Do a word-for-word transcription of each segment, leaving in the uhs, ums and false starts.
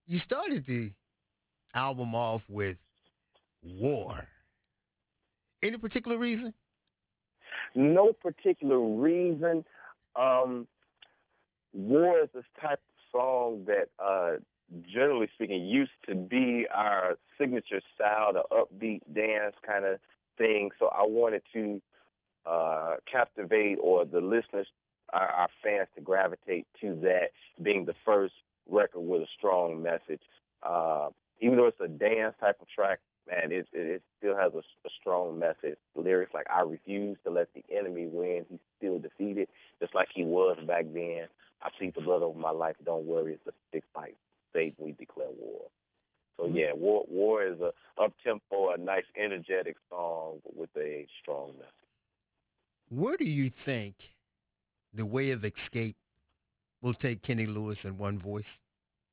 you started the album off with War. Any particular reason? No particular reason. Um, War is this type of song that, uh, generally speaking, used to be our signature style, the upbeat dance kind of thing. So I wanted to uh, captivate or the listeners, our, our fans, to gravitate to that being the first record with a strong message. Uh, Even though it's a dance type of track, man, it, it, it still has a, a strong message. Lyrics like "I refuse to let the enemy win. He's still defeated, just like he was back then. I plead the blood over my life. Don't worry, it's a stick fight. Satan, we declare war." So yeah, war war is a up tempo, a nice energetic song with a strong message. Where do you think the way of escape will take Kenny Lewis in one voice?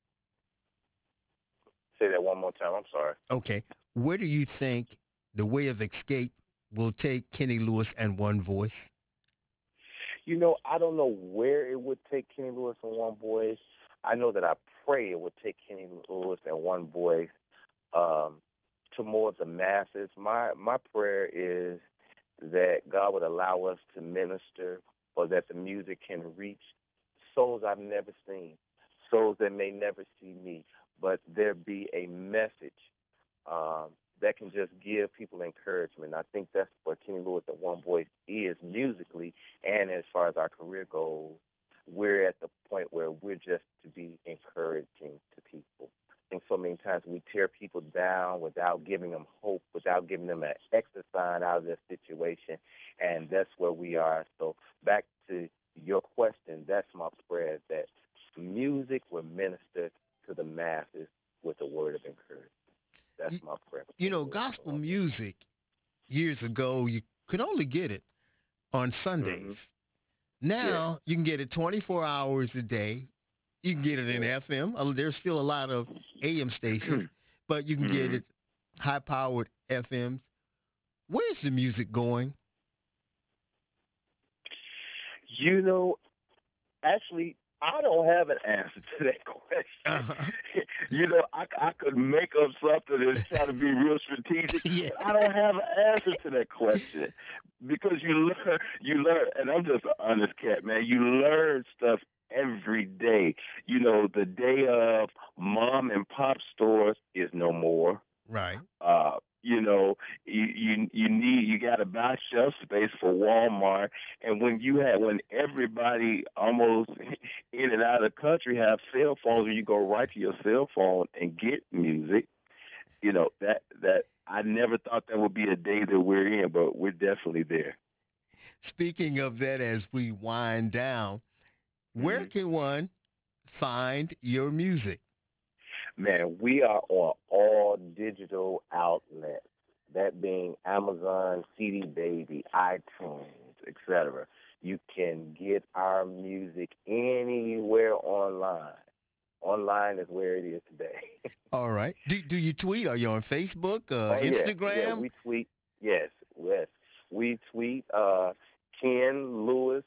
Say that one more time. I'm sorry. Okay. Where do you think the way of escape will take Kenny Lewis and one voice? You know, I don't know where it would take Kenny Lewis in one voice. I know that I pray it would take Kenny Lewis in one voice um, to more of the masses. My my prayer is that God would allow us to minister, or that the music can reach souls I've never seen, souls that may never see me, but there be a message um, that can just give people encouragement. I think that's what Kenny Lewis at One Voice is musically, and as far as our career goes, we're at the point where we're just to be encouraging to people. I think so many times we tear people down without giving them hope, without giving them an exit sign out of their situation, and that's where we are. So back to your question, that's my prayer, that music will minister to the masses with a word of encouragement. That's You, my prayer. you know, gospel music years ago, you could only get it on Mm-hmm. Sundays. Yeah, Now you can get it twenty-four hours a day. You can get it in yeah. F M. Uh, There's still a lot of A M stations, but you can get Mm-hmm. it high powered F Ms. Where's the music going? You know, actually, I don't have an answer to that question. Uh-huh. you know, I, I could make up something and try to be real strategic, Yeah. but I don't have an answer to that question because you learn, you learn, and I'm just an honest cat, man. You learn stuff every day. You know, the day of mom and pop stores is no more. Right. Uh, you know, you you you need you got to buy shelf space for Walmart, and when you have when everybody almost in and out of the country have cell phones, and you go right to your cell phone and get music. You know that that I never thought that would be a day that we're in, but we're definitely there. Speaking of that, as we wind down, where hmm can one find your music? Man, we are on all digital outlets, that being Amazon, C D Baby, iTunes, et cetera. You can get our music anywhere online. Online is where it is today. All right. Do do you tweet? Are you on Facebook, uh, oh yeah, yeah. Instagram? We tweet. Yes, yes. We tweet. Uh, Ken Lewis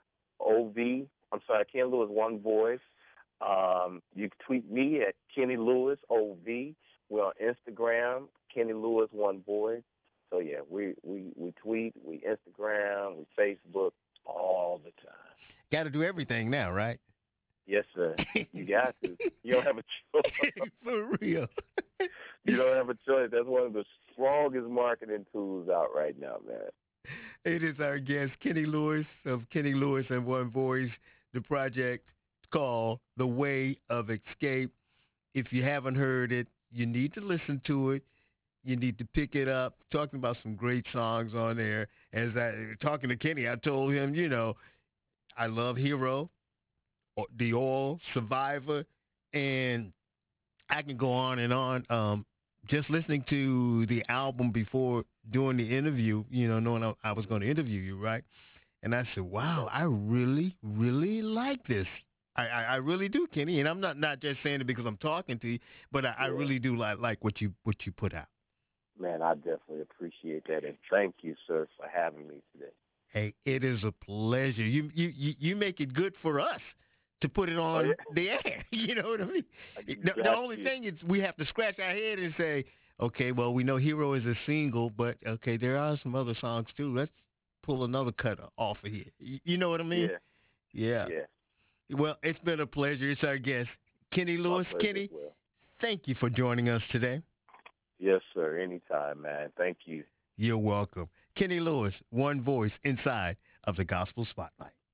O V. I'm sorry, Ken Lewis One Voice. Um, you can tweet me at Kenny Lewis O V. We're on Instagram, Kenny Lewis One Voice. So yeah, we, we, we tweet, we Instagram, we Facebook all the time. Got to do everything now, right? Yes, sir. You got to. You don't have a choice. For real. you don't have a choice. That's one of the strongest marketing tools out right now, man. It is our guest, Kenny Lewis of Kenny Lewis and One Voice, the project called The Way of Escape. If you haven't heard it, you need to listen to it. You need to pick it up. Talking about some great songs on there. As I talking to Kenny, I told him, you know, I love Hero, The Oil, Survivor, and I can go on and on. Um, just listening to the album before doing the interview, you know, knowing I, I was going to interview you, right? And I said, wow, Okay. I really, really like this. I, I, I really do, Kenny. And I'm not, not just saying it because I'm talking to you, but I, I Yeah. really do like, like what you what you put out. Man, I definitely appreciate that, and thank you, sir, for having me today. Hey, it is a pleasure. You you you, you make it good for us to put it on Oh, yeah. the air. You know what I mean? I The, got the only you. thing is we have to scratch our head and say, okay, well, we know Hero is a single, but okay, there are some other songs too. Let's pull another cut off of here. You, you know what I mean? Yeah, Yeah. yeah. Well, it's been a pleasure. It's our guest, Kenny My Lewis. pleasure as Kenny, well. thank you for joining us today. Yes, sir. Anytime, man. Thank you. You're welcome. Kenny Lewis, one voice inside of the Gospel Spotlight.